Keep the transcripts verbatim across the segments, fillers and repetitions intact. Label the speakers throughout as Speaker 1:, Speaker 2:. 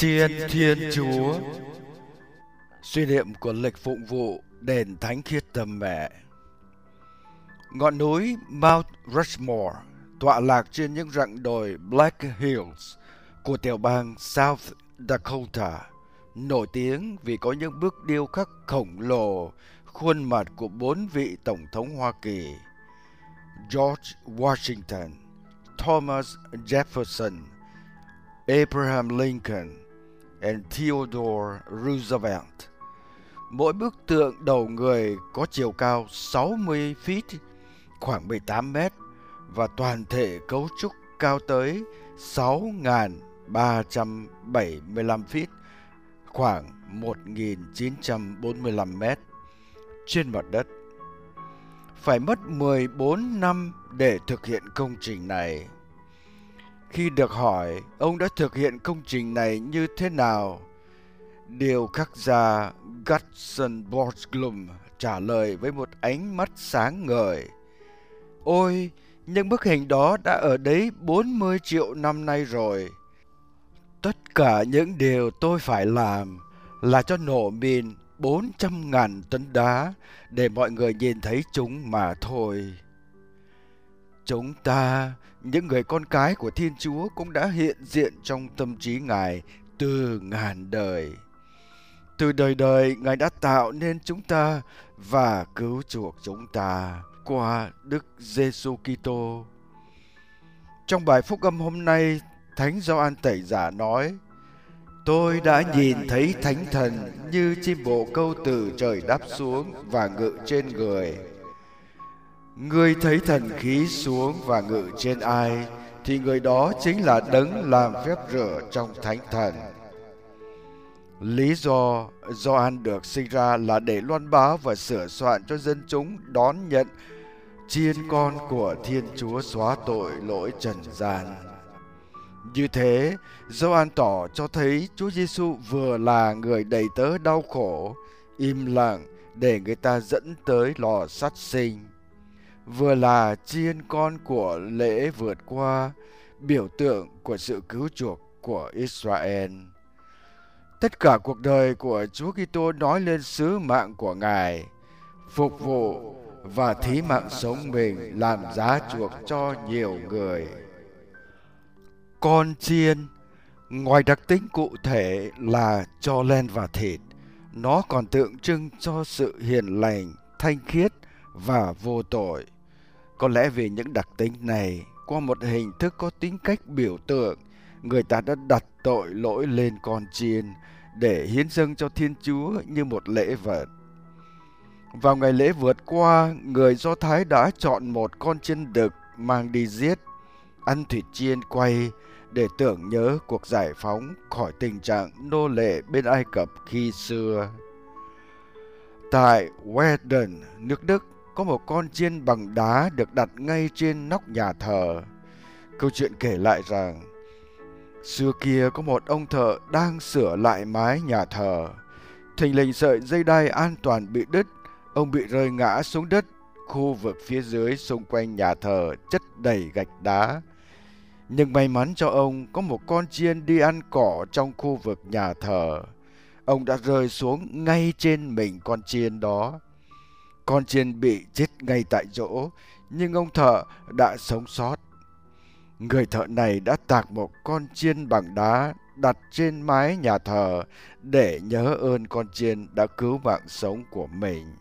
Speaker 1: Chiên Thiên Chúa. Suy niệm của lịch phụng vụ đền Thánh Khiết Tâm Mẹ. Ngọn núi Mount Rushmore tọa lạc trên những rặng đồi Black Hills của tiểu bang South Dakota, nổi tiếng vì có những bức điêu khắc khổng lồ khuôn mặt của bốn vị tổng thống Hoa Kỳ: George Washington, Thomas Jefferson, Abraham Lincoln and Theodore Roosevelt. Mỗi bức tượng đầu người có chiều cao sáu mươi feet, khoảng mười tám mét, và toàn thể cấu trúc cao tới sáu nghìn ba trăm bảy mươi lăm feet, khoảng một nghìn chín trăm bốn mươi lăm mét trên mặt đất. Phải mất mười bốn năm để thực hiện công trình này. Khi được hỏi ông đã thực hiện công trình này như thế nào, điêu khắc gia Gutson Borglum trả lời với một ánh mắt sáng ngời: "Ôi, những bức hình đó đã ở đấy bốn mươi triệu năm nay rồi. Tất cả những điều tôi phải làm là cho nổ mìn bốn trăm ngàn tấn đá để mọi người nhìn thấy chúng mà thôi." Chúng ta, những người con cái của Thiên Chúa, cũng đã hiện diện trong tâm trí Ngài từ ngàn đời. Từ đời đời, Ngài đã tạo nên chúng ta và cứu chuộc chúng ta qua Đức Giêsu Kitô. Trong bài phúc âm hôm nay, Thánh Gioan Tẩy Giả nói: "Tôi đã nhìn thấy Thánh Thần như chim bồ câu từ trời đáp xuống và ngự trên người." Người thấy thần khí xuống và ngự trên ai thì người đó chính là Đấng làm phép rửa trong Thánh Thần. Lý do Gioan được sinh ra là để loan báo và sửa soạn cho dân chúng đón nhận chiên con của Thiên Chúa xóa tội lỗi trần gian. Như thế, Gioan tỏ cho thấy Chúa Giêsu vừa là người đầy tớ đau khổ, im lặng để người ta dẫn tới lò sát sinh, vừa là chiên con của lễ vượt qua, biểu tượng của sự cứu chuộc của Israel. Tất cả cuộc đời của Chúa Kitô nói lên sứ mạng của Ngài: phục vụ và thí mạng sống mình làm giá chuộc cho nhiều người. Con chiên, ngoài đặc tính cụ thể là cho len và thịt, nó còn tượng trưng cho sự hiền lành, thanh khiết và vô tội. Có lẽ vì những đặc tính này, qua một hình thức có tính cách biểu tượng, người ta đã đặt tội lỗi lên con chiên để hiến dâng cho Thiên Chúa như một lễ vật. Vào ngày lễ vượt qua, người Do Thái đã chọn một con chiên đực mang đi giết, ăn thịt chiên quay để tưởng nhớ cuộc giải phóng khỏi tình trạng nô lệ bên Ai Cập khi xưa. Tại Werden, nước Đức, có một con chiên bằng đá được đặt ngay trên nóc nhà thờ. Câu chuyện kể lại rằng, xưa kia có một ông thợ đang sửa lại mái nhà thờ. Thình lình sợi dây đai an toàn bị đứt, ông bị rơi ngã xuống đất. Khu vực phía dưới xung quanh nhà thờ chất đầy gạch đá. Nhưng may mắn cho ông, có một con chiên đi ăn cỏ trong khu vực nhà thờ. Ông đã rơi xuống ngay trên mình con chiên đó. Con chiên bị chết ngay tại chỗ, nhưng ông thợ đã sống sót. Người thợ này đã tạc một con chiên bằng đá đặt trên mái nhà thờ để nhớ ơn con chiên đã cứu mạng sống của mình.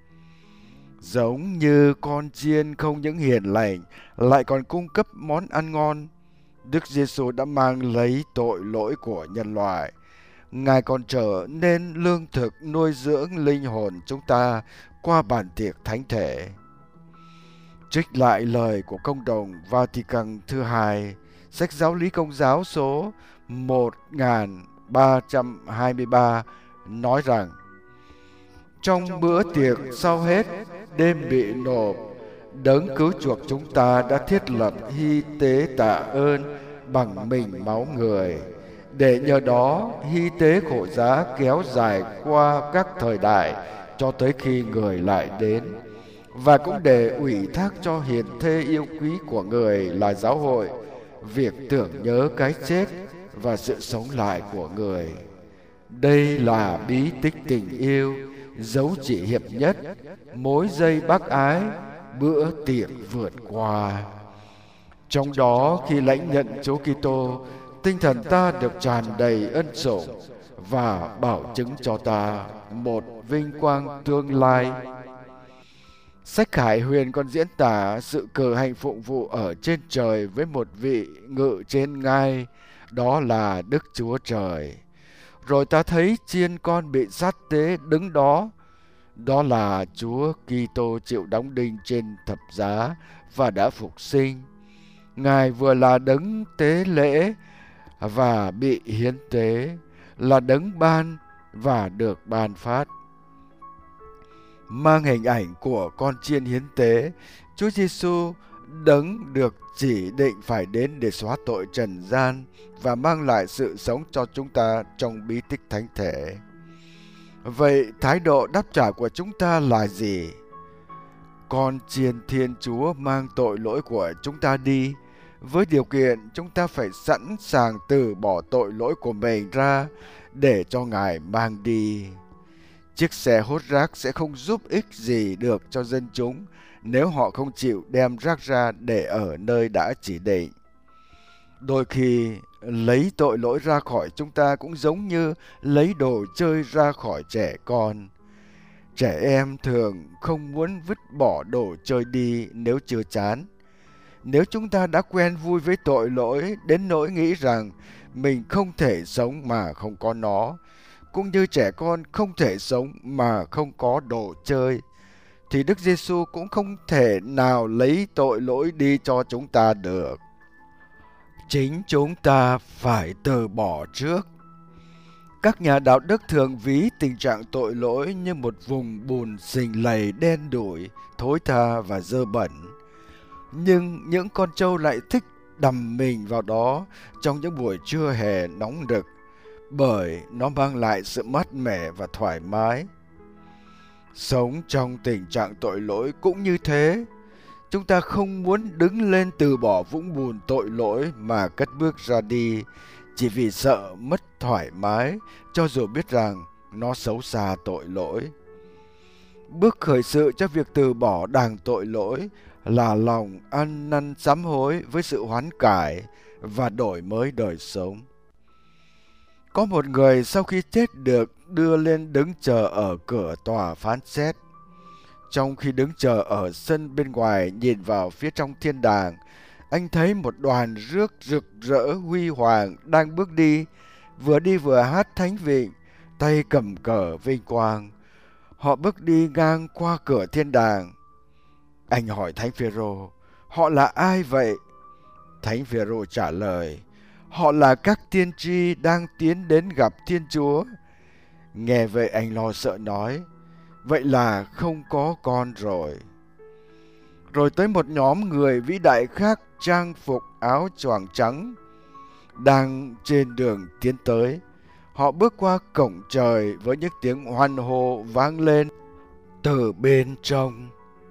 Speaker 1: Giống như con chiên không những hiền lành, lại còn cung cấp món ăn ngon, Đức Giêsu đã mang lấy tội lỗi của nhân loại. Ngài còn trở nên lương thực nuôi dưỡng linh hồn chúng ta qua bàn tiệc thánh thể. Trích lại lời của Công đồng Vatican thứ hai, sách giáo lý Công giáo số một nghìn ba trăm hai mươi ba nói rằng: "Trong bữa tiệc sau hết đêm bị nộp, Đấng cứu chuộc chúng ta đã thiết lập hy tế tạ ơn bằng mình máu người, để nhờ đó hy tế khổ giá kéo dài qua các thời đại cho tới khi người lại đến, và cũng để ủy thác cho hiền thê yêu quý của người là giáo hội việc tưởng nhớ cái chết và sự sống lại của người. Đây là bí tích tình yêu, dấu chỉ hiệp nhất, mối dây bác ái, bữa tiệc vượt qua. Trong đó, khi lãnh nhận Chúa Kitô, tinh thần ta được tràn đầy ân sủng và bảo chứng cho ta một vinh quang tương lai. Sách Khải Huyền còn diễn tả sự cử hành phụng vụ ở trên trời với một vị ngự trên ngai, đó là Đức Chúa Trời. Rồi ta thấy chiên con bị sát tế đứng đó, đó là Chúa Kitô chịu đóng đinh trên thập giá và đã phục sinh. Ngài vừa là đấng tế lễ và bị hiến tế, là đấng ban và được ban phát. Mang hình ảnh của con chiên hiến tế, Chúa Giêsu đấng được chỉ định phải đến để xóa tội trần gian và mang lại sự sống cho chúng ta trong bí tích thánh thể. Vậy thái độ đáp trả của chúng ta là gì? Con chiên Thiên Chúa mang tội lỗi của chúng ta đi, với điều kiện chúng ta phải sẵn sàng từ bỏ tội lỗi của mình ra để cho Ngài mang đi. Chiếc xe hốt rác sẽ không giúp ích gì được cho dân chúng nếu họ không chịu đem rác ra để ở nơi đã chỉ định. Đôi khi, lấy tội lỗi ra khỏi chúng ta cũng giống như lấy đồ chơi ra khỏi trẻ con. Trẻ em thường không muốn vứt bỏ đồ chơi đi nếu chưa chán. Nếu chúng ta đã quen vui với tội lỗi đến nỗi nghĩ rằng mình không thể sống mà không có nó, cũng như trẻ con không thể sống mà không có đồ chơi, thì Đức Giêsu cũng không thể nào lấy tội lỗi đi cho chúng ta được. Chính chúng ta phải từ bỏ trước. Các nhà đạo đức thường ví tình trạng tội lỗi như một vùng bùn sình lầy đen đủi, thối tha và dơ bẩn. Nhưng những con trâu lại thích đầm mình vào đó trong những buổi trưa hè nóng nực, bởi nó mang lại sự mát mẻ và thoải mái. Sống trong tình trạng tội lỗi cũng như thế. Chúng ta không muốn đứng lên từ bỏ vũng bùn tội lỗi mà cất bước ra đi, chỉ vì sợ mất thoải mái, cho dù biết rằng nó xấu xa tội lỗi. Bước khởi sự cho việc từ bỏ đàng tội lỗi là lòng ăn năn sám hối với sự hoán cải và đổi mới đời sống. Có một người sau khi chết được đưa lên đứng chờ ở cửa tòa phán xét. Trong khi đứng chờ ở sân bên ngoài nhìn vào phía trong thiên đàng, anh thấy một đoàn rước rực rỡ huy hoàng đang bước đi, vừa đi vừa hát thánh vịnh, tay cầm cờ vinh quang. Họ bước đi ngang qua cửa thiên đàng. Anh hỏi Thánh Phêrô, họ là ai vậy? Thánh Phêrô trả lời, họ là các tiên tri đang tiến đến gặp Thiên Chúa. Nghe vậy anh lo sợ nói, vậy là không có con rồi. Rồi tới một nhóm người vĩ đại khác trang phục áo choàng trắng, đang trên đường tiến tới. Họ bước qua cổng trời với những tiếng hoan hô vang lên từ bên trong.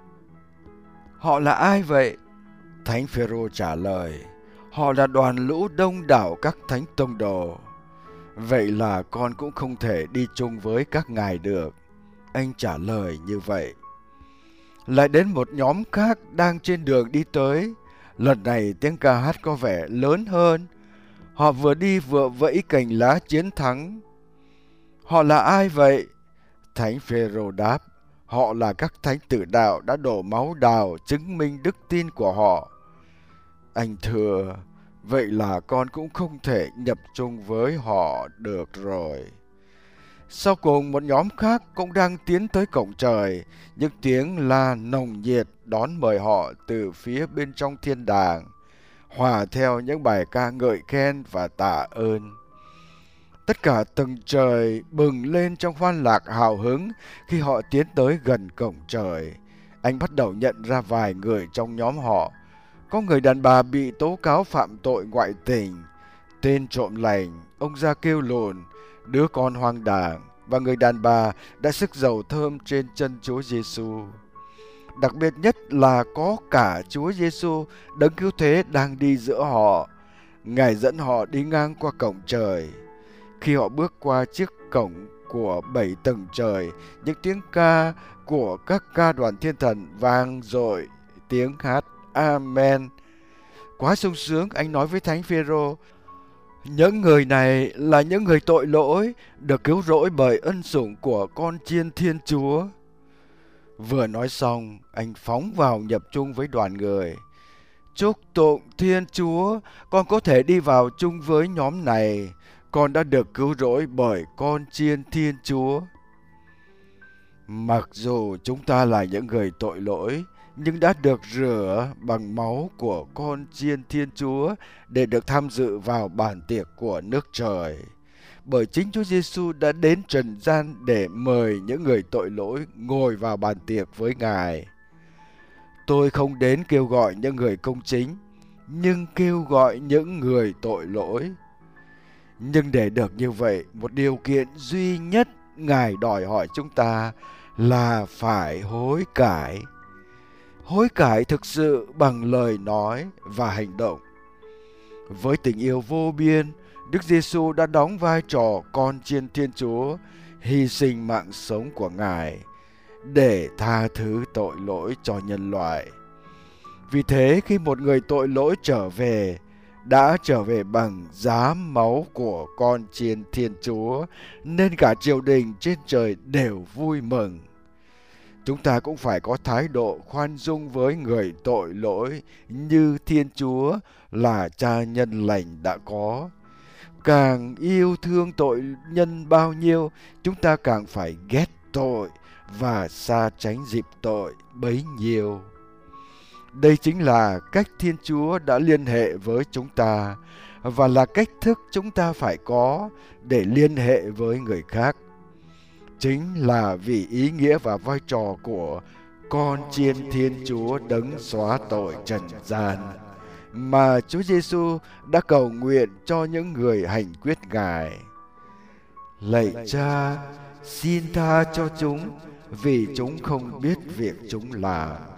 Speaker 1: Họ là ai vậy? Thánh Phêrô trả lời, họ là đoàn lũ đông đảo các thánh tông đồ. Vậy là con cũng không thể đi chung với các ngài được. Anh trả lời như vậy. Lại đến một nhóm khác đang trên đường đi tới. Lần này tiếng ca hát có vẻ lớn hơn. Họ vừa đi vừa vẫy cành lá chiến thắng. Họ là ai vậy? Thánh Phêrô đáp, họ là các thánh tử đạo đã đổ máu đào chứng minh đức tin của họ. Anh thưa, vậy là con cũng không thể nhập chung với họ được rồi. Sau cùng một nhóm khác cũng đang tiến tới cổng trời, những tiếng la nồng nhiệt đón mời họ từ phía bên trong thiên đàng, hòa theo những bài ca ngợi khen và tạ ơn. Tất cả tầng trời bừng lên trong hoan lạc hào hứng khi họ tiến tới gần cổng trời. Anh bắt đầu nhận ra vài người trong nhóm họ. Có người đàn bà bị tố cáo phạm tội ngoại tình, tên trộm lành, ông già kêu lồn, đứa con hoang đàng, và người đàn bà đã sức dầu thơm trên chân Chúa Giêsu. Đặc biệt nhất là có cả Chúa Giêsu đấng cứu thế đang đi giữa họ. Ngài dẫn họ đi ngang qua cổng trời. Khi họ bước qua chiếc cổng của bảy tầng trời, những tiếng ca của các ca đoàn thiên thần vang dội tiếng hát Amen. Quá sung sướng, anh nói với Thánh Phêrô, những người này là những người tội lỗi, được cứu rỗi bởi ân sủng của con chiên Thiên Chúa. Vừa nói xong, anh phóng vào nhập chung với đoàn người. Chúc tụng Thiên Chúa, con có thể đi vào chung với nhóm này. Con đã được cứu rỗi bởi con chiên Thiên Chúa. Mặc dù chúng ta là những người tội lỗi, nhưng đã được rửa bằng máu của con chiên Thiên Chúa để được tham dự vào bàn tiệc của nước trời. Bởi chính Chúa Giêsu đã đến trần gian để mời những người tội lỗi ngồi vào bàn tiệc với Ngài. Tôi không đến kêu gọi những người công chính, nhưng kêu gọi những người tội lỗi. Nhưng để được như vậy, một điều kiện duy nhất Ngài đòi hỏi chúng ta là phải hối cải. Hối cải thực sự bằng lời nói và hành động. Với tình yêu vô biên, Đức Giêsu đã đóng vai trò con chiên Thiên Chúa, hy sinh mạng sống của Ngài để tha thứ tội lỗi cho nhân loại. Vì thế, khi một người tội lỗi trở về, đã trở về bằng giá máu của con chiên Thiên Chúa, nên cả triều đình trên trời đều vui mừng. Chúng ta cũng phải có thái độ khoan dung với người tội lỗi như Thiên Chúa là Cha nhân lành đã có. Càng yêu thương tội nhân bao nhiêu, chúng ta càng phải ghét tội và xa tránh dịp tội bấy nhiêu. Đây chính là cách Thiên Chúa đã liên hệ với chúng ta và là cách thức chúng ta phải có để liên hệ với người khác. Chính là vì ý nghĩa và vai trò của con chiên Thiên Chúa đấng xóa tội trần gian mà Chúa Giêsu đã cầu nguyện cho những người hành quyết Ngài. Lạy Cha, xin tha cho chúng vì chúng không biết việc chúng làm.